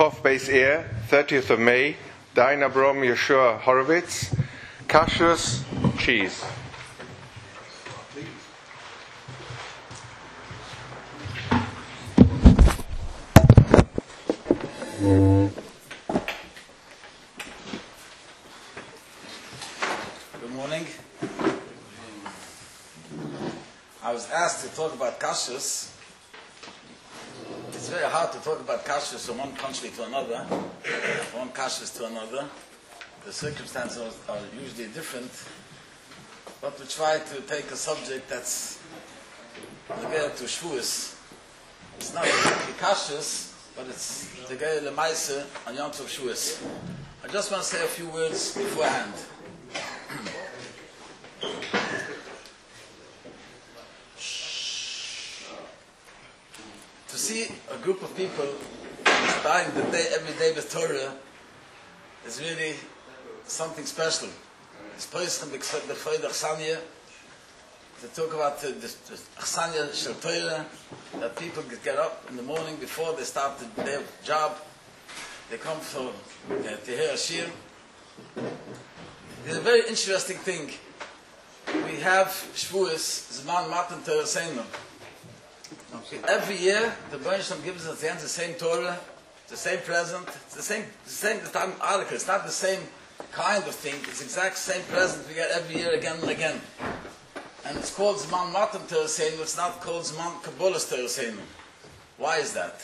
Chof Beis Ear, 30th of May, Dain Abram Yeshua Horowitz, Kashrus cheese. Good morning. I was asked to talk about kashrus. It's very hard to talk about kashrus from one country to another, from one kashrus to another. The circumstances are usually different, but we try to take a subject that's related to Shavuos. It's not exactly kashrus, but it's the Gei Lemaise on Yom Tov Shavuos. I just want to say a few words beforehand. To see a group of people starting the day, every day with Torah is really something special. It's Pesach, the Freude Achsanya, to talk about the Achsanya Shel Torah, that people get up in the morning before they start their job. They come to hear a shir. It's a very interesting thing. We have Shavuos, Zman Matan Torah Seinu. Every year, the Baruch Shem gives us the same Torah, the same present, it's the same article. It's not the same kind of thing. It's the exact same present we get every year again and again. And it's called Zman Matan Torah Seinu. It's not called Zman Kabbalas Torah Seinu. Why is that?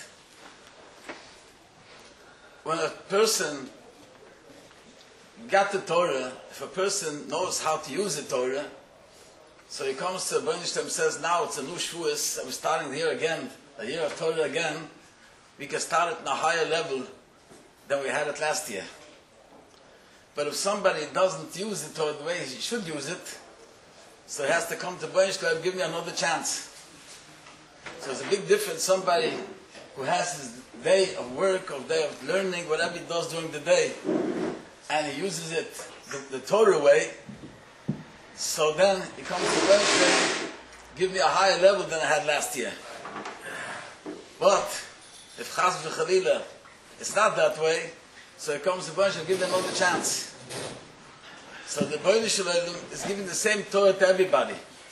When a person got the Torah, if a person knows how to use the Torah, so he comes to the Baruch Shem and says, now it's a new Shavuos, we're starting the year again, a year of Torah again, we can start it on a higher level than we had it last year. But if somebody doesn't use the Torah the way he should use it, so he has to come to Baruch Shem and give me another chance. So there's a big difference. Somebody who has his day of work, or day of learning, whatever he does during the day, and he uses it the Torah way, so then he comes to Wednesday, give me a higher level than I had last year. But if Chas v'Chalila, it's not that way, so he comes to Wednesday and give them another chance. So the Baruch Shem is giving the same Torah to everybody.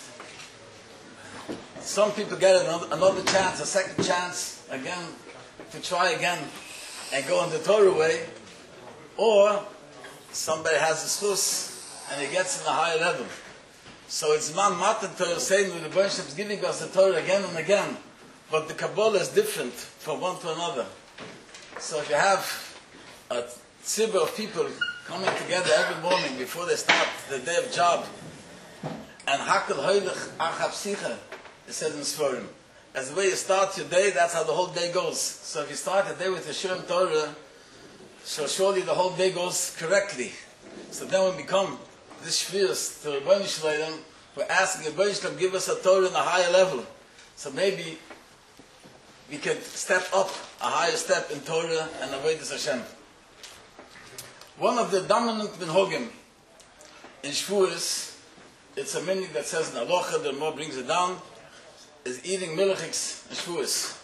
Some people get another chance, a second chance, again, to try again and go on the Torah way, or somebody has a schus and he gets in a higher level. So it's Man Matan Torah Seinu, the Baruch Shem is giving us the Torah again and again, but the Kabbalah is different from one to another. So if you have a tzibur of people coming together every morning before they start the day of job, and Hakal Hoylech Achab Sicha, it says in Sforim, as the way you start your day, that's how the whole day goes. So if you start the day with the Shurim Torah, so surely the whole day goes correctly. So then when we come this Shavuos to Rebbeinu Shalom, we're asking Rebbeinu Shalom give us a Torah on a higher level. So maybe we can step up a higher step in Torah and Avodas Hashem. One of the dominant minhagim in Shavuos, it's a minhag that says in Halacha, the Ramah brings it down, is eating milchiks in Shavuos.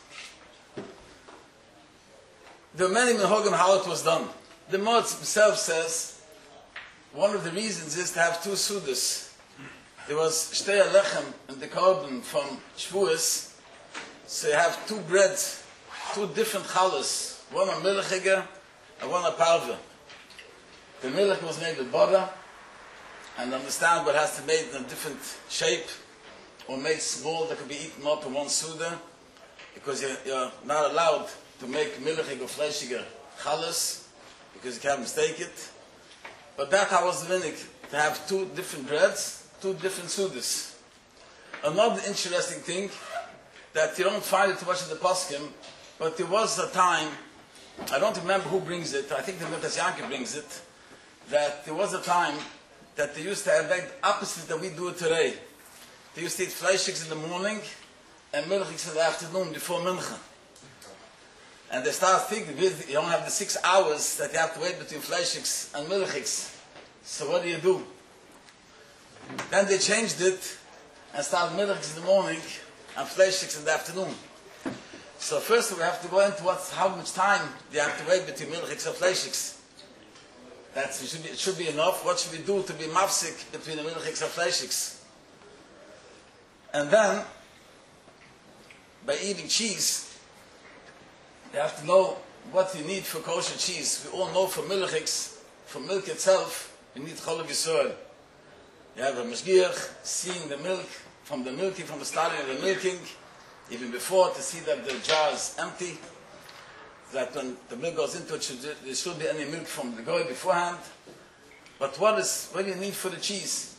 There are many minhagim how it was done. The Ramah himself says one of the reasons is to have two sudas. There was shtei alechem and the korban from Shavuos, so you have two breads, two different challahs, one a milchige and one a parve. The milch was made with butter, and understand what has to be made in a different shape, or made small that could be eaten up in one suda, because you're not allowed to make milchige or fleshige challahs, because you can't mistake it. But that was the minhag, to have two different breads, two different sudas. Another interesting thing, that you don't find it too much in the Poskim, but there was a time, I don't remember who brings it, I think the Miltas Yankee brings it, that there was a time that they used to have the opposite that we do today. They used to eat fleischiks in the morning and milchiks in the afternoon before mincha. And they start thinking, you don't have the 6 hours that you have to wait between fleischiks and milchiks. So what do? Then they changed it and started milchiks in the morning and fleischiks in the afternoon. So first we have to go into how much time you have to wait between milchiks and fleishiks. It should be enough. What should we do to be mafsik between the milchiks and fleishiks? And then, by eating cheese, you have to know what you need for kosher cheese. We all know for milchiks, for milk itself, you need cholav yisrael. You have a mashgiach seeing the milk from the starting of the milking, even before, to see that the jar is empty, that when the milk goes into it, there should be any milk from the goy beforehand. But what do you need for the cheese?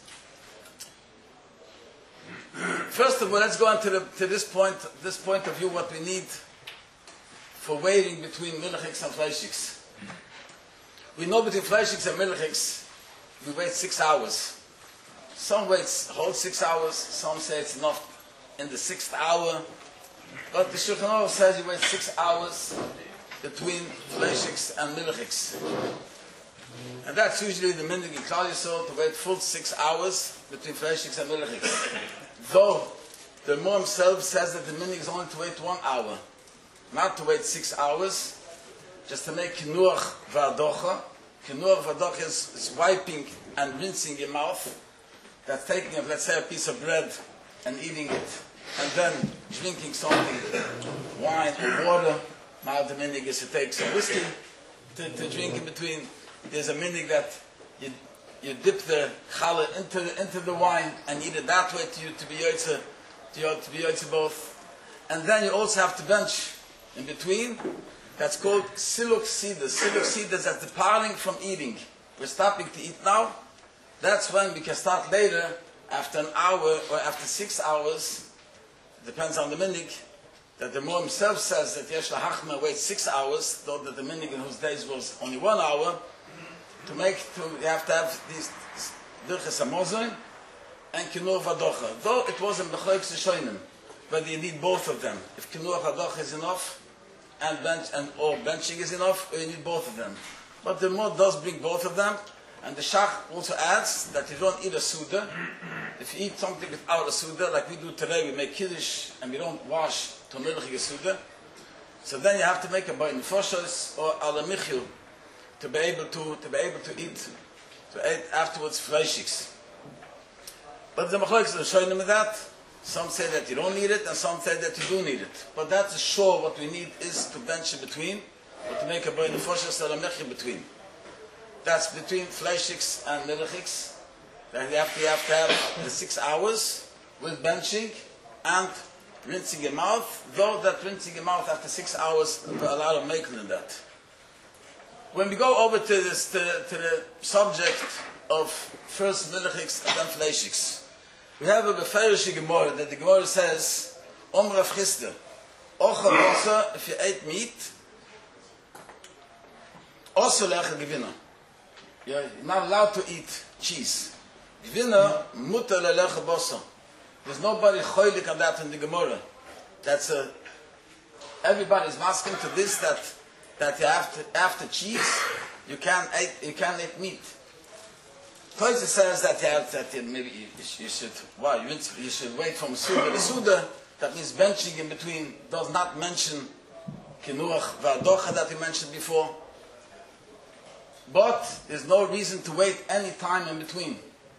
First of all, let's go on to this point of view, what we need for waiting between milchiks and fleishiks. We know between fleishiks and milchiks, we wait 6 hours. Some wait whole 6 hours, some say it's enough in the 6th hour. But the Shulchan Aruch says you wait 6 hours between fleishiks and milchiks. And that's usually the minhag in Klal Yisrael, to wait full 6 hours between fleishiks and milchiks. Though the Moor himself says that the minhag is only to wait 1 hour, not to wait 6 hours, just to make kinuach v'adocha. Kinuach v'adocha is wiping and rinsing your mouth. That's taking, let's say, a piece of bread and eating it, and then drinking something, wine or water. Now the minhag is to take some whiskey to drink in between. There's a minhag that you dip the challah into the wine and eat it that way to be yotze both. And then you also have to bench in between. That's called siluk sida. Siluk sida is at the parting from eating. We're stopping to eat now. That's when we can start later, after an hour or after 6 hours. Depends on the minhag. That the Moor himself says that Yesh LaHachma waits 6 hours, though that the minhag in whose days was only 1 hour. You have to have these Dirches HaMozon and Kinuach V'adocha. Though it wasn't B'choik S'shoinim, whether you need both of them. If Kinuach V'adocha is enough, or benching is enough, or you need both of them. But the Moor does bring both of them. And the Shach also adds that you don't eat a Suda. If you eat something without a Suda, like we do today, we make Kiddush and we don't wash to milchig a Suda. So then you have to make a Bain Nefashos or Ala Michil to be able to eat afterwards fleishiks. But the Machlokes are showing them that. Some say that you don't need it, and some say that you do need it. But that's sure what we need is to bench in between, or to make a Bain Nefashos Ala Michil between. That's between fleishiks and milchiks. That you have to have the 6 hours with benching and rinsing your mouth. Though that rinsing your mouth after 6 hours, there are a lot of making in that. When we go over to the subject of first milchiks and then fleishiks, we have a beferish Gemara that the Gemara says, Rav Chisda, Ocha Bosa, if you ate meat, also lecha gewinner. You're not allowed to eat cheese. Gvina mutar lelecha bosa. There's nobody choilik on that in the Gemara. Everybody's asking to this that you have to, after cheese you can't eat meat. Toysa says that maybe you should wait from Suda. The Suda, that means benching in between, does not mention kinuach v'adocha that we mentioned before. But there's no reason to wait any time in between.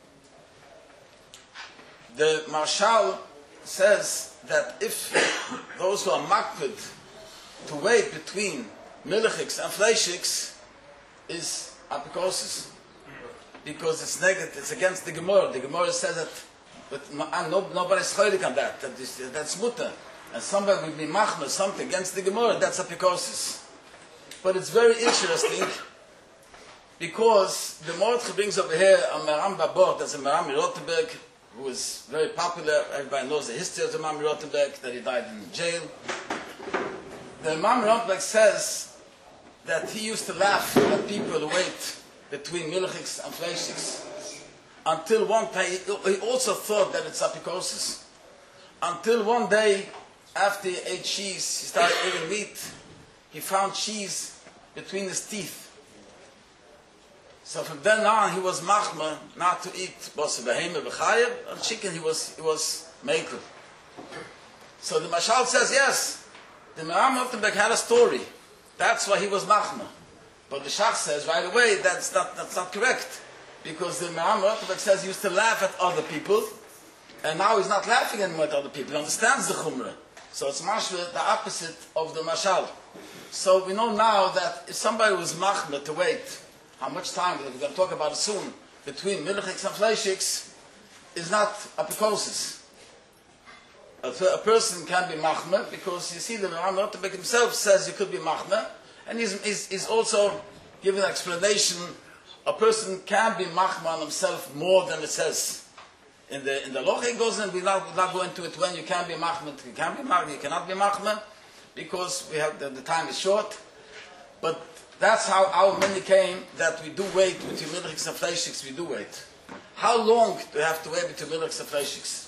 The Marshal says that if those who are makpid to wait between milchiks and fleishiks is apikosis, because it's negative, it's against the Gemara. The Gemara says that, but nobody's choilik on that. That's mutter, and somebody will be machmer something against the Gemara. That's apikosis. But it's very interesting. Because the Mordechai brings over here a Meram Babot, that's a Meram Rothenberg, who is very popular. Everybody knows the history of the Meram Rothenberg, that he died in jail. The Meram Rothenberg says that he used to laugh at people who wait between milchiks and fleishiks. Until one day, he also thought that it's apikosis. Until one day, after he ate cheese, he started eating meat, he found cheese between his teeth. So from then on, he was machma not to eat basa behema b'chayev, and chicken he was maker. So the Mashal says, yes, The Me'am Rottenberg had a story. That's why he was Machma. But the Shach says right away that's not correct. Because the Me'am Rottenberg says he used to laugh at other people, and now he's not laughing anymore at other people. He understands the Chumrah. So it's mashma, the opposite of the Mashal. So we know now that if somebody was Machma to wait, how much time, we're going to talk about it soon, between Milchiks and Fleishiks, is not apikosis. A person can be Machma, because you see the Me'am Rottenberg himself says he could be Machma, and he's also giving an explanation. A person can be Machma on himself more than it says. In the Loch it goes, and we're not going into it when you can be Machma, you can be Machma, you cannot be Machma, because we have the time is short. But that's how our many came, that we do wait between Milchiks and Fleishiks, we do wait. How long do we have to wait between Milchiks and Fleishiks?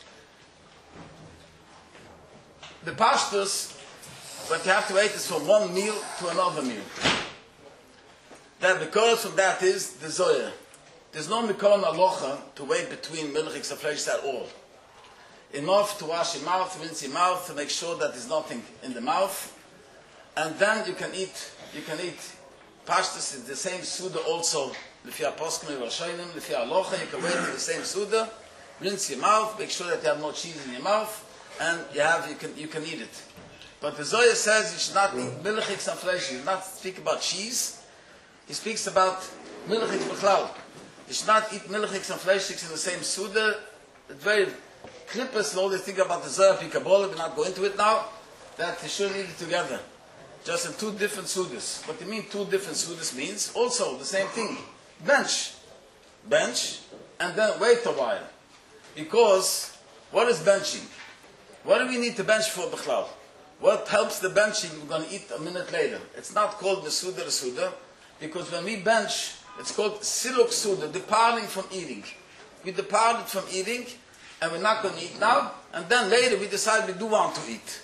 The pashtus, what you have to wait is from one meal to another meal. That the cause from that is the Zoya. There's no Mikon Alocha to wait between Milchiks and Fleishiks at all. Enough to wash your mouth, rinse your mouth, to make sure that there's nothing in the mouth. And then you can eat pashtus is the same Suda also. L'fi HaPoskim Yerushalayim, L'fi Alocha, you can wait for the same Suda, rinse your mouth, make sure that you have no cheese in your mouth, and you can eat it. But the Zoya says you should not eat Milchiks and Fleishiks. He does not speak about cheese. He speaks about Milchiks B'chlal. You should not eat Milchiks and Fleishiks in the same Suda. It's very clippers, all they think about the Zoya Pikabole, we're not going into it now, that you shouldn't eat it together. Just in two different Sudas. What do you mean two different Sudas means? Also the same thing. Bench, and then wait a while. Because, what is benching? What do we need to bench for B'chlal? What helps the benching we're going to eat a minute later? It's not called the Suda, because when we bench, it's called Siluk Suda, departing from eating. We departed from eating, and we're not going to eat now, and then later we decide we do want to eat.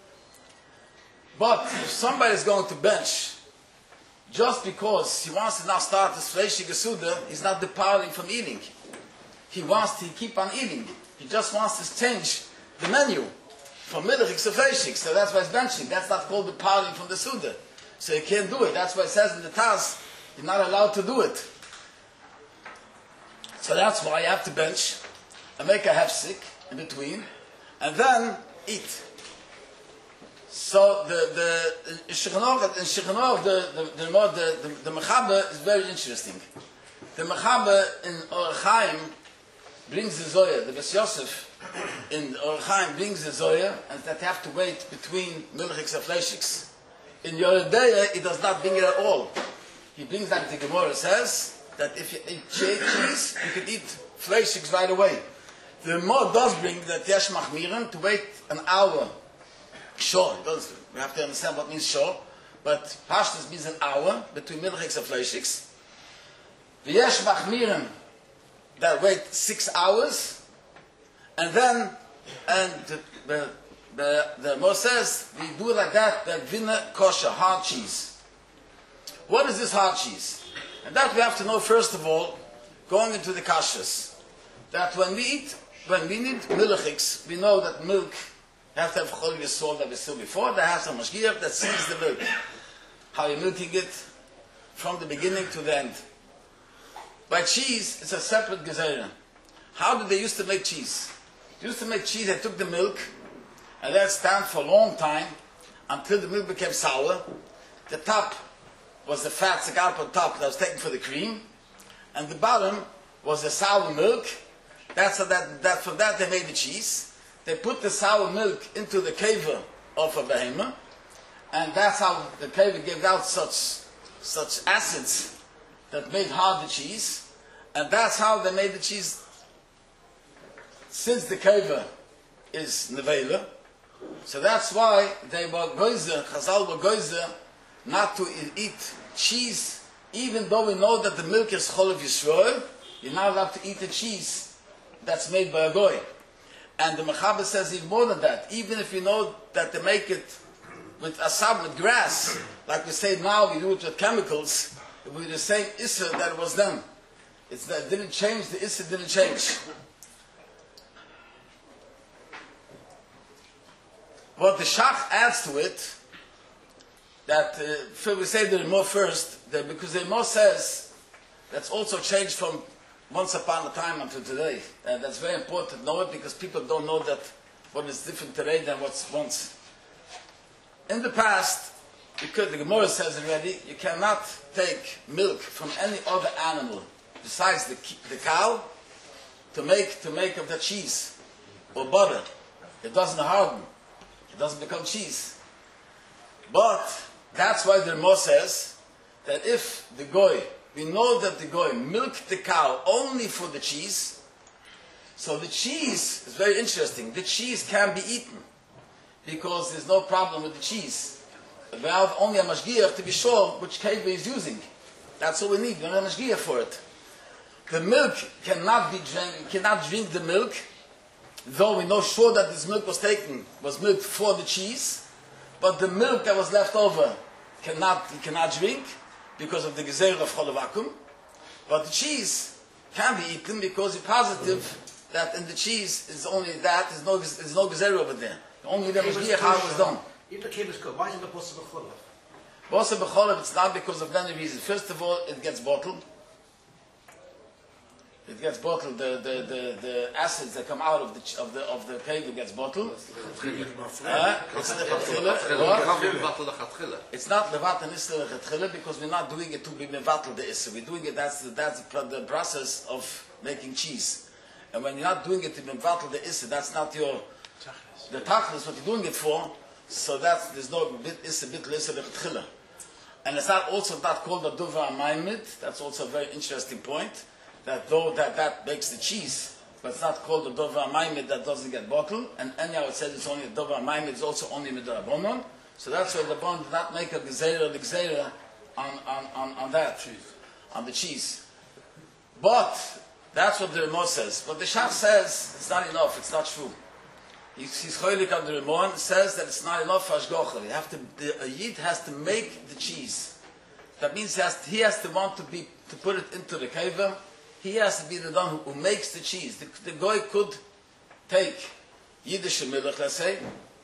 But if somebody is going to bench, just because he wants to now start his Fleishig Suda, he's not departing from eating. He wants to keep on eating. He just wants to change the menu from Milchiks to Fleishig, so that's why he's benching. That's not called departing from the Suda. So you can't do it. That's why it says in the Taz, you're not allowed to do it. So that's why you have to bench and make a hefsik in between, and then eat. So the Mechaber is very interesting. The Mechaber in Orach Chaim brings the Zoya. The Bes Yosef in Orach Chaim brings the Zoya, and that you have to wait between Milchiks and Fleishiks. In Yoredeya, he does not bring it at all. He brings that the Gemara says that if you eat cheese, you can eat Fleishiks right away. The Gemara does bring that Yesh Machmirim to wait an hour. Sure, we have to understand what means sure, but Pashtus means an hour between Milchiks and Fleishiks. The Yesh Machmirim that wait 6 hours, and then the Moshe says we do it like that. The Vina Kosher, hard cheese. What is this hard cheese? And that we have to know first of all, going into the kashrus, that when we need milchiks, we know that milk have to have chol yisrael that we saw before. There has some mashgiach that sees the milk. How you're milking it from the beginning to the end. By cheese, it's a separate gezerah. How did they used to make cheese? They used to make cheese, they took the milk and let it stand for a long time until the milk became sour. The top was the fat on top that was taken for the cream, and the bottom was the sour milk. From that they made the cheese. They put the sour milk into the kever of a behemoth, and that's how the kever gave out such acids that made hard the cheese, and that's how they made the cheese. Since the kever is nevela, so that's why they were goizer, Chazal were goizer, not to eat cheese, even though we know that the milk is chol of Yisrael. You're not allowed to eat the cheese that's made by a goy. And the Mechaber says even more than that. Even if you know that they make it with asab, with grass, like we say now, we do it with chemicals, it will be the same issa that it was done. It's that it didn't change, the issa didn't change. What the Shach adds to it, that we say the Rimor first, that because the Rimor says that's also changed from once upon a time until today. And that's very important to know it because people don't know that what is different today than what's once. In the past, because the Gemara says already, you cannot take milk from any other animal besides the cow to make of the cheese or butter. It doesn't harden. It doesn't become cheese. But that's why the Rimor says that if the goy, we know that the goy milked the cow only for the cheese, so the cheese is very interesting. The cheese can be eaten because there's no problem with the cheese. We have only a mashgiach to be sure which keva is using. That's all we need. We don't have a mashgiach for it. The milk cannot be cannot drink the milk, though we know sure that this milk was milk for the cheese, but the milk that was left over he cannot drink because of the gezer of chol vacuum. But the cheese can be eaten because you're positive that in the cheese is only that, there's no gezer over there. Only the mashgiach how it was done. If the keva is good, why isn't it possible cholav? Basa b'cholav, it's not because of many reasons. First of all, it gets bottled. It gets bottled. The acids that come out of the keva gets bottled. It's not levat and isra lechatchila because we're not doing it to be mevatel the isra. We're doing it. That's the process of making cheese. And when you're not doing it to be mevatel the isra, that's not the tachlis. What you're doing it for. So there's no bit isra bit isra lechatchila. And it's not called a duva amaymid. That's also a very interesting point. That though that makes the cheese, but it's not called a dova amaymid that doesn't get bottled. And anyhow it says it's only a dova amaymid, it's also only midrabanon. So that's why the bond did not make a gezerah on that cheese, on the cheese. But that's what the Rimor says. But the Shach says it's not enough. It's not true. He's choilik on the Rimor and says that it's not enough for ashgocha. A yid has to make the cheese. That means he has to want to put it into the keva. He has to be the one who makes the cheese. The guy could take Yiddish milk, let's say.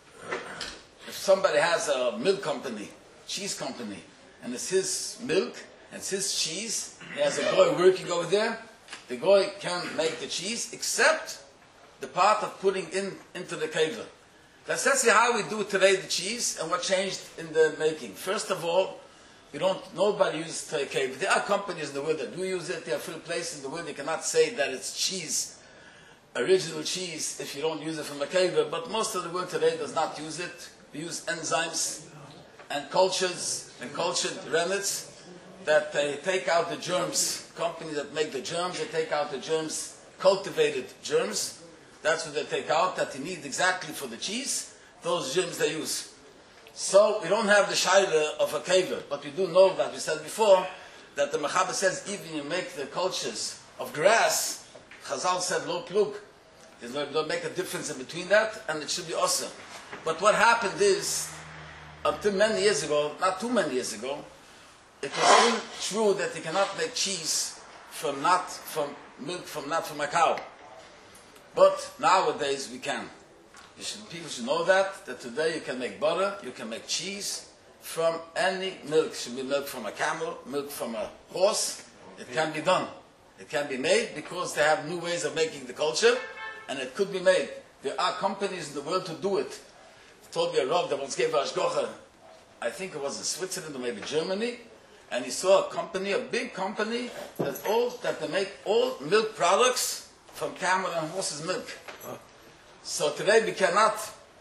If somebody has a milk company, cheese company, and it's his milk and it's his cheese, he has a guy working over there, the guy can make the cheese, except the part of putting into the keva. Let's see how we do today the cheese and what changed in the making. First of all, nobody uses keva. There are companies in the world that do use it. There are few places in the world you cannot say that it's cheese, original cheese, if you don't use it from a keva. But most of the world today does not use it. We use enzymes and cultures and cultured remnants that they take out the germs. Companies that make the germs, they take out the germs, cultivated germs. That's what they take out, that you need exactly for the cheese. Those germs they use. So we don't have the shaila of a keva, but we do know that we said before that the Mechaber says even you make the cultures of grass, Chazal said lo plug. Don't make a difference in between that, and it should be awesome. But what happened is, until many years ago, not too many years ago, it was still true that you cannot make cheese from milk from a cow. But nowadays we can. People should know that today you can make butter, you can make cheese from any milk. It should be milk from a camel, milk from a horse. It can be done. It can be made because they have new ways of making the culture, and it could be made. There are companies in the world to do it. He told me a Rav that once gave Ashgocha, I think it was in Switzerland or maybe Germany, and he saw a company, a big company, that they make all milk products from camel and horse's milk. So today we cannot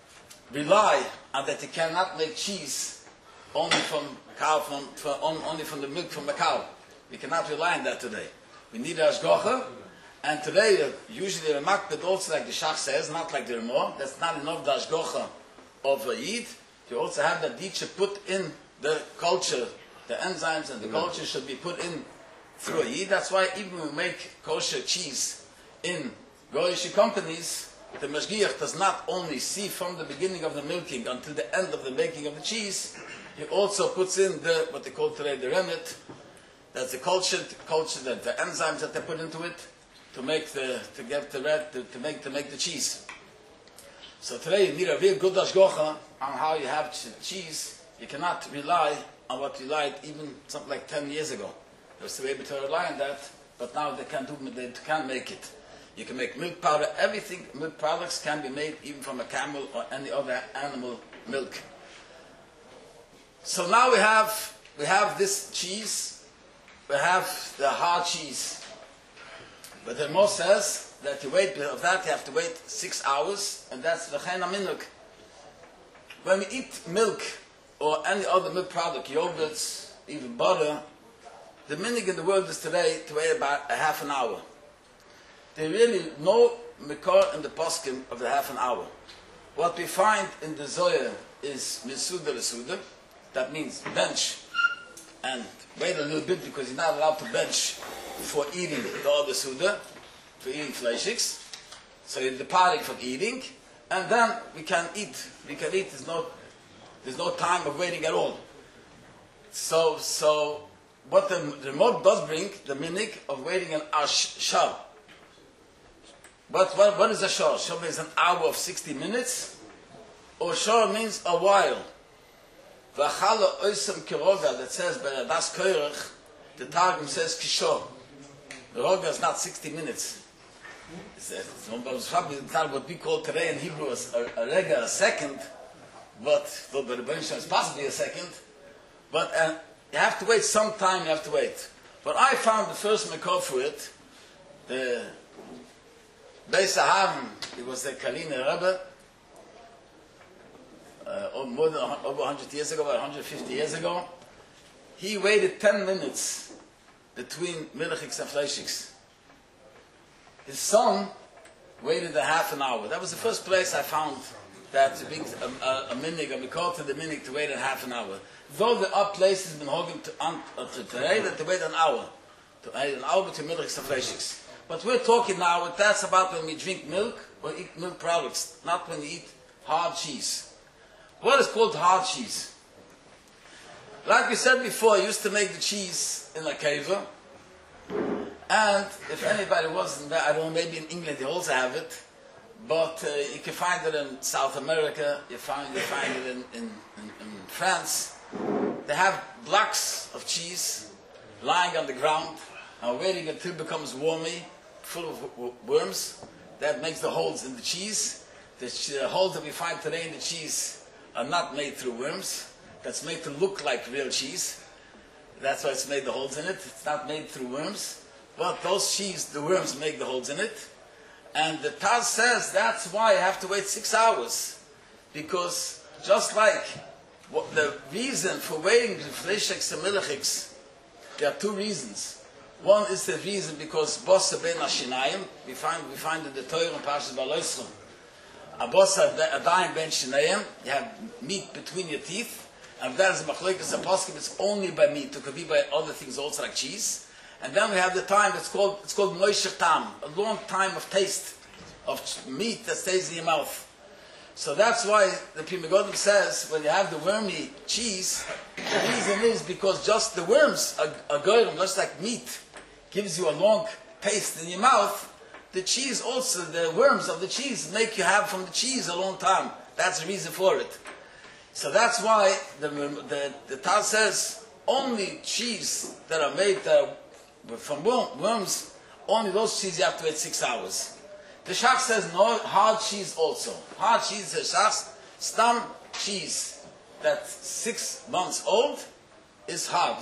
rely on that you cannot make cheese only from cow, only from the milk from a cow. We cannot rely on that today. We need ashgocha, and today usually the makbid also, like the Shach says, not like the Rimor. That's not enough the ashgocha of a yid. You also have that teacher put in the culture, the enzymes and the culture should be put in through a yid. That's why even when we make kosher cheese in goyish companies, the mashgiach does not only see from the beginning of the milking until the end of the making of the cheese, he also puts in what they call today the remnant. That's the culture, the enzymes that they put into it to make the cheese. So today you need a real good hashgacha on how you have cheese. You cannot rely on what you relied even something like 10 years ago. They used to be able to rely on that, but now they can't make it. You can make milk powder, everything, milk products can be made even from a camel or any other animal milk. So now we have this cheese, we have the hard cheese. But the Moshe says that you have to wait 6 hours, and that's the v'chein milk. When we eat milk or any other milk product, yogurts, even butter, the minhag in the world is today to wait about a half an hour. There really no mikor in the poskim of the half an hour. What we find in the Zohar is misuda l'suda, that means bench and wait a little bit because you're not allowed to bench for eating the other suda, for eating fleishiks. So you're departing from eating, and then we can eat. We can eat. There's no time of waiting at all. So what the Mod does bring, the minhag of waiting an shah. What is a shah? Shah means an hour of 60 minutes, or shah means a while. V'achala oisam kiroga, that says by das koirach, the Targum says kishor. The roga is not 60 minutes. It's what we call today in Hebrew as a rega, a second, but by the Baruch Shem it's possibly a second. But you have to wait some time. You have to wait. But I found the first makor for it. The Beis Aharon, it was the Kalina Rebbe. More than over 100 years ago, about 150 years ago, he waited 10 minutes between milchiks and fleishiks. His son waited a half an hour. That was the first place I found that to bring a minhag, a mikor to the minhag to wait a half an hour. Though there are places in Hogan to today that they wait an hour between milchiks and fleishiks. But we're talking now, that's about when we drink milk or eat milk products, not when we eat hard cheese. What is called hard cheese? Like we said before, I used to make the cheese in a keva. And if anybody wasn't there, I don't know, maybe in England they also have it. But you can find it in South America, you find it in France. They have blocks of cheese lying on the ground and waiting until it becomes warmy, full of worms. That makes the holes in the cheese. The holes that we find today in the cheese are not made through worms. That's made to look like real cheese. That's why it's made the holes in it. It's not made through worms. But those cheese, the worms make the holes in it. And the Taz says that's why you have to wait 6 hours. Because just like the reason for waiting for fleishiks and milchiks, there are two reasons. One is the reason because bossa ben ashinayim, we find in the Torah and Parshas Balosra, a bossa a dying ben shinayim, you have meat between your teeth, and that is a machlokes a poskim, it's only by meat, it could be by other things also like cheese. And then we have the time, it's called moishech tam, a long time of taste of meat that stays in your mouth. So that's why the Pri Megadim says, when you have the wormy cheese, the reason is because just the worms are goyim, just like meat gives you a long taste in your mouth, the cheese also, the worms of the cheese make you have from the cheese a long time. That's the reason for it. So that's why the Taz says, only cheese that are made from worms, only those cheese you have to wait 6 hours. The Shach says no, hard cheese also. Hard cheese, the Shach, stam cheese that's 6 months old is hard.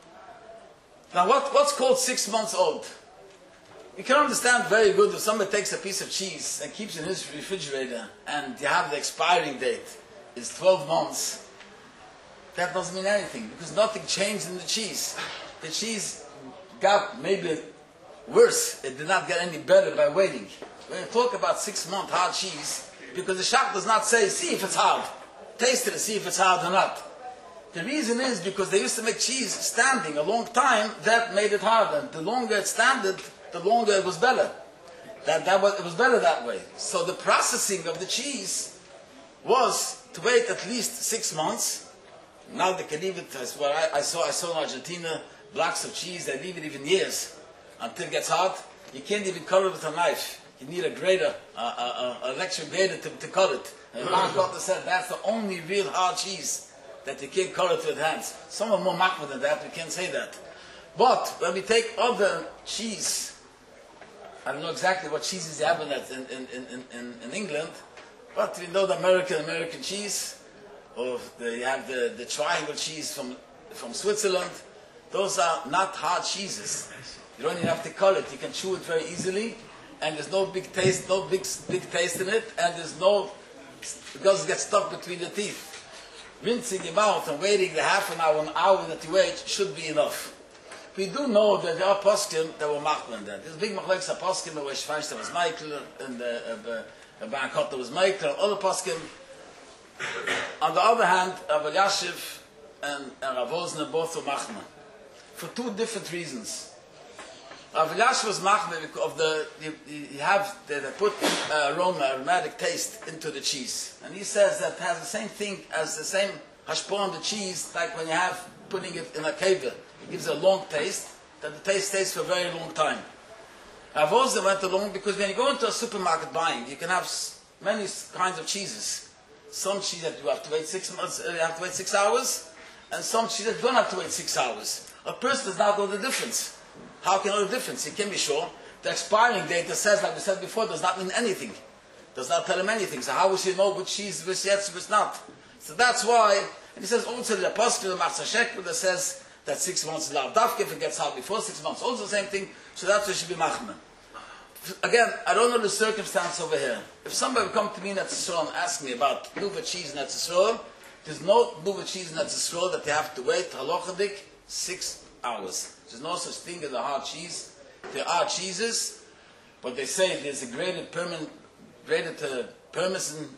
Now what's called 6 months old? You can understand very good if somebody takes a piece of cheese and keeps it in his refrigerator and you have the expiring date is 12 months. That doesn't mean anything because nothing changed in the cheese. The cheese got maybe worse. It did not get any better by waiting. When you talk about 6 month hard cheese, because the Shach does not say, see if it's hard. Taste it and see if it's hard or not. The reason is because they used to make cheese standing a long time, that made it harder. The longer it standed, the longer it was better. It was better that way. So the processing of the cheese was to wait at least 6 months. Now they can leave it, I saw in Argentina, blocks of cheese, they leave it even years until it gets hard. You can't even cut it with a knife. You need a grader, electric grader to cut it. And Baron Kotler said that's the only real hard cheese that you can't cut it with hands. Some are more makbid than that, we can't say that. But when we take other cheese, I don't know exactly what cheeses you have in England, but we know the American cheese, or you have the triangle cheese from Switzerland. Those are not hard cheeses. You don't even have to cut it. You can chew it very easily, and there's no big taste, no big taste in it, and it doesn't get stuck between the teeth. Rinsing your mouth and waiting the half an hour that you wait should be enough. We do know that there are poskim that were machman then. There's big machlekes of poskim where Schweinstein was Michael, and Baron Kotler was Michael, and other poskim. On the other hand, Rav Elyashiv and Rav Wosner both were machman. For two different reasons. Rav Elyashiv was machman because of they put aromatic taste into the cheese. And he says that has the same thing as the same hashpah on the cheese, like when you have putting it in a kever. It gives a long taste, that the taste stays for a very long time. Rav Wosner went along because when you go into a supermarket buying, you can have many kinds of cheeses. Some cheese that you have to wait 6 months, you have to wait 6 hours, and some cheese that you don't have to wait 6 hours. A person does not know the difference. How can you know the difference? He can be sure. The expiring date that says, like we said before, does not mean anything. Does not tell him anything. So how will he know which cheese, which yes, which not? So that's why, and he says also the apostle, the Matzah Shekel, that says that 6 months is lav dafke, if it gets out before 6 months, also the same thing, so that's what should be machman. Again, I don't know the circumstance over here. If somebody would come to me in Etzisrael and ask me about Nuva cheese in Etzisrael, there's no Nuva cheese in Etzisrael that they have to wait, halachadik, 6 hours. There's no such thing as a hard cheese. There are cheeses, but they say there's a graded Parmesan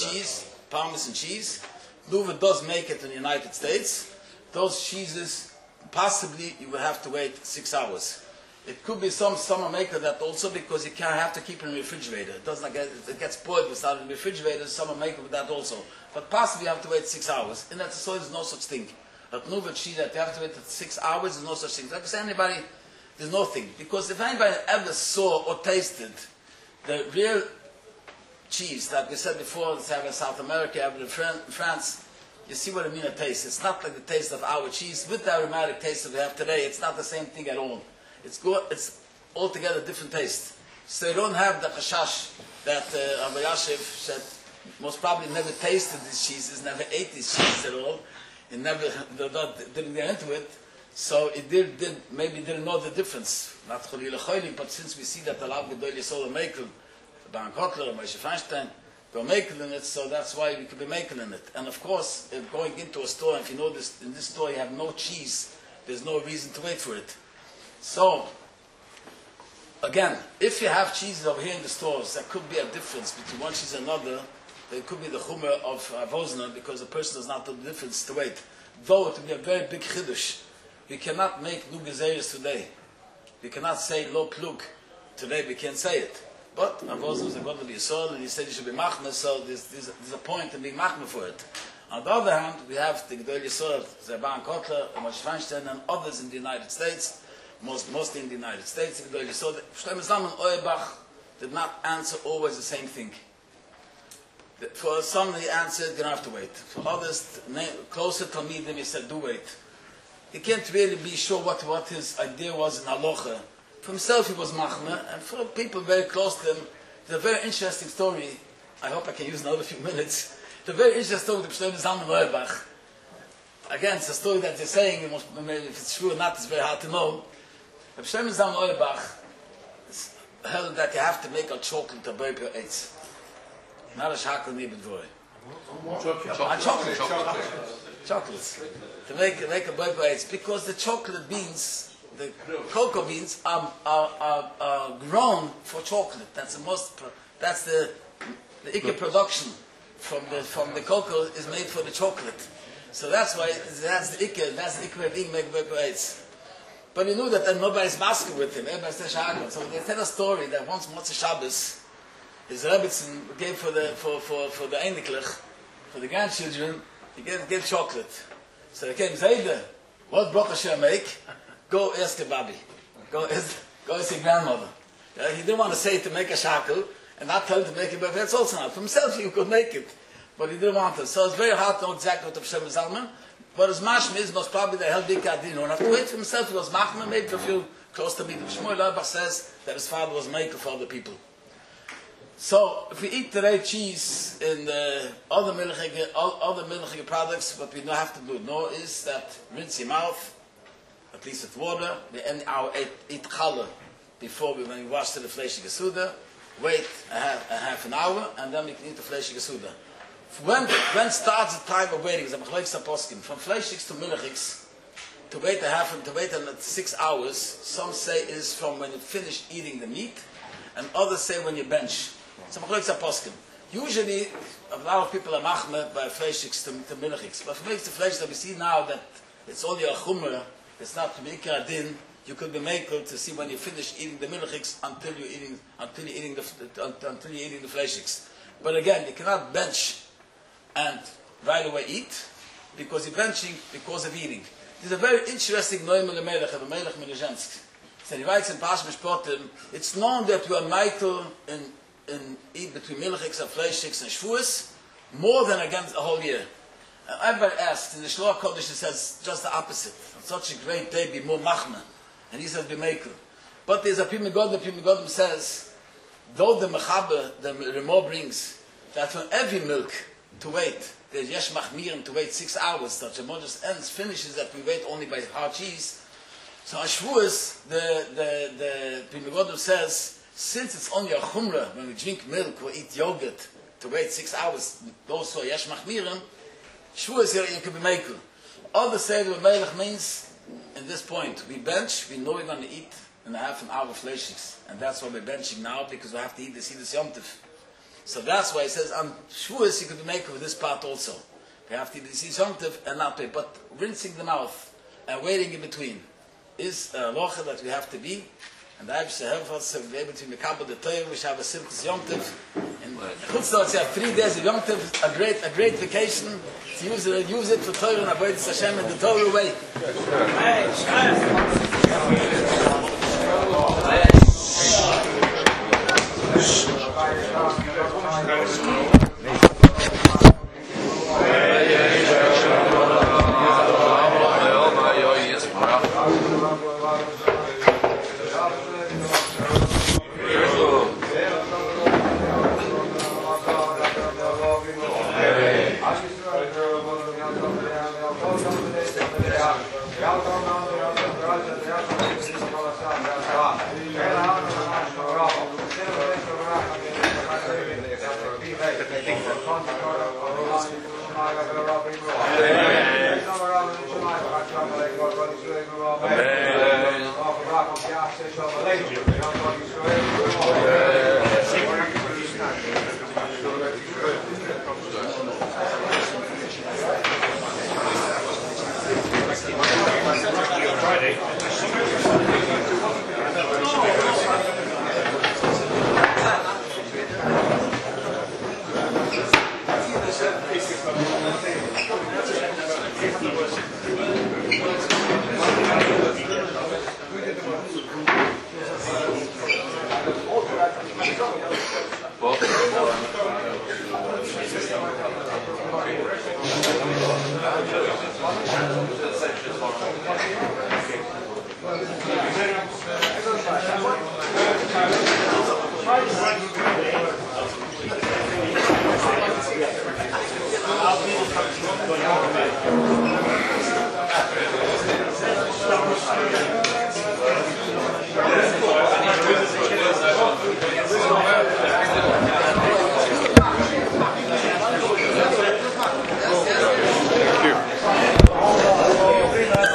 cheese. Nuva does make it in the United States. Those cheeses, possibly you will have to wait 6 hours. It could be some summer maker that also, because you can't have to keep it in the refrigerator. It gets spoiled without in the refrigerator, summer maker with that also. But possibly you have to wait 6 hours. In that so there's no such thing. But Nuva cheese that you have to wait 6 hours, there's no such thing. Like I say, anybody, there's nothing. Because if anybody ever saw or tasted the real cheese, like we said before, let's have in South America, have it in France, you see what I mean a taste. It's not like the taste of our cheese with the aromatic taste that we have today. It's not the same thing at all. It's good. It's altogether different taste. So you don't have the chashash that Rav Elyashiv said. Most probably never tasted these cheeses, never ate these cheeses at all, and didn't get into it. So it maybe didn't know the difference. Not Cholila Cholim, but since we see that the Lav Gedol Yisod Meikel, Baron Kotler, Moshe Feinstein, they're making in it, so that's why we could be making in it. And of course, if going into a store, if you know this, in this store you have no cheese, there's no reason to wait for it. So, again, if you have cheeses over here in the stores, there could be a difference between one cheese and another. There could be the chumrah of Wosner, because the person does not know the difference to wait. Though it would be a very big chiddush. We cannot make nu gezeres today. We cannot say lo plug. Today we can't say it. But Wosner was a godly yisod, and he said you should be machmeh, so there's a point in being machmeh for it. On the other hand, we have the Gedol Yisod, Baron Kotler, Moshe Feinstein, and others in the United States, mostly in the United States. The Gedol Yisod, Shlomo Zalman Auerbach did not answer always the same thing. For some he answered, you don't have to wait. For others, closer to me, then he said, do wait. He can't really be sure what his idea was in halacha. For himself he was machmeh, and for people very close to him, it's a very interesting story. I hope I can use another few minutes. It's a very interesting story with Shlomo Zalman Auerbach. Again, it's a story that they're saying, if it's true or not, it's very hard to know. Shlomo Zalman Auerbach held that you have to make a chocolate to burp your eitz. Not a shakel neben dvoy. Chocolates. To make a burp your eitz. Because the chocolate beans, the cocoa beans, are grown for chocolate. That's the ikka production from the cocoa is made for the chocolate. So that's why that's the ikka being make burp your eitz. But he knew that then nobody's masking with him. Everybody's the shakel. So they tell a story that once Motzei Shabbos, his Rebbetzin gave for the Einiglich, for the grandchildren, he gave chocolate. So they came, Zayde, what bracha should I make? Go ask your baby. Go ask your grandmother. He didn't want to say to make a shackle, and not tell him to make it, but that's also not. For himself, he could make it. But he didn't want it. So it's very hard to know exactly what the Hashem is Alman. But his mashma is most probably the hell big adino. And have to wait for himself, he was machma, maybe to feel close to me. Shmuel Leibach says that his father was maker for other people. So, if we eat today cheese in other milchige products, what we don't have to do now is that rinse your mouth, at least with water, we end our eat challah before when we wash to the fleshige suda, wait a half an hour, and then we can eat the fleshige suda. When starts the time of waiting? From fleishigs to milchigs, to wait 6 hours. Some say is from when you finish eating the meat, and others say when you bench. Usually, a lot of people are machme by fleishigs to milchigs. But for me, it's the flesh that we see now that it's only a chumrah. It's not to be ikar din. You could be makel to see when you finish eating the milchigs until you're eating the fleishigs. But again, you cannot bench and right away eat, because you're benching because of eating. There's a very interesting noim in the Melech, of the Melech Milizhensk. So he writes in Pash Mishpotim, it's known that we are michael in eat between milchiks and fleishiks and shvuas, more than against the whole year. Everybody asked, in the Shloah Kodesh it says just the opposite. On such a great day, be more machma. And he says, be michael. But there's a Pimi Godim says, though the Mechaber, the Remo brings, that for every milk, to wait, there's yesh machmirim to wait 6 hours, that Shemot just finishes that we wait only by hard cheese. So on Shavuos, the Pimi Godim says, since it's only a chumrah, when we drink milk or eat yogurt, to wait 6 hours, those who are yesh machmirim, Shavuos here you can be makel. Others say that Melech means, in this point, we bench, we know we're going to eat in a half an hour fleishiks, and that's why we're benching now, because we have to eat this Yom Tov. So that's why it says on Shavuos you could be makel with this part also. We have to eat this Yom Tov and not pay, but rinsing the mouth and waiting in between is a locha that we have to be, and I should help us to be able to make up the Torah. We should have a simple Yom Tov. In Chutzlot you have 3 days of Yom Tov, a great vacation. To use it for Torah and avoid Hashem in the Torah way. Thank you.